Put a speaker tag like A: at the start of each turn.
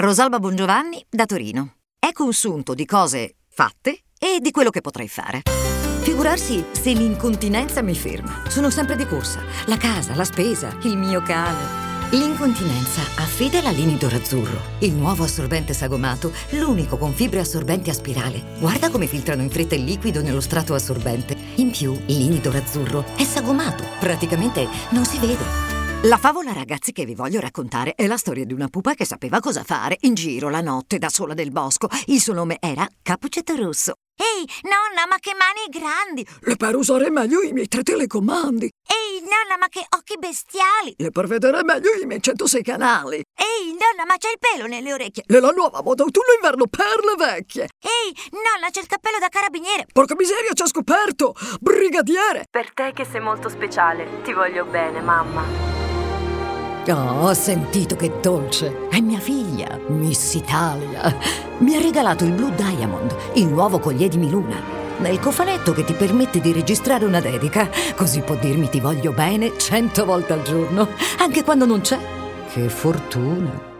A: Rosalba Bongiovanni da Torino. È consunto di cose fatte e di quello che potrei fare. Figurarsi se l'incontinenza mi ferma. Sono sempre di corsa. La casa, la spesa, il mio cane. L'incontinenza affida la Linidor Azzurro, il nuovo assorbente sagomato, l'unico con fibre assorbenti a spirale. Guarda come filtrano in fretta il liquido nello strato assorbente. In più, il Linidor Azzurro è sagomato, praticamente non si vede. La favola, ragazzi, che vi voglio raccontare è la storia di una pupa che sapeva cosa fare in giro la notte da sola del bosco. Il suo nome era Capuccetto Rosso.
B: Ehi, nonna, ma che mani grandi!
C: Le per usare meglio i miei 3 telecomandi.
B: Ehi, nonna, ma che occhi bestiali!
C: Le per vedere meglio i miei 106 canali.
B: Ehi, nonna, ma c'è il pelo nelle orecchie!
C: La nuova moda autunno-inverno per le vecchie.
B: Ehi, nonna, c'è il cappello da carabiniere!
C: Porca miseria, ci ha scoperto! Brigadiere!
D: Per te che sei molto speciale, ti voglio bene, mamma.
A: Oh, ho sentito che dolce. È mia figlia, Miss Italia. Mi ha regalato il Blue Diamond, il nuovo collier di Miluna, nel cofanetto che ti permette di registrare una dedica. Così può dirmi ti voglio bene 100 volte al giorno, anche quando non c'è. Che fortuna.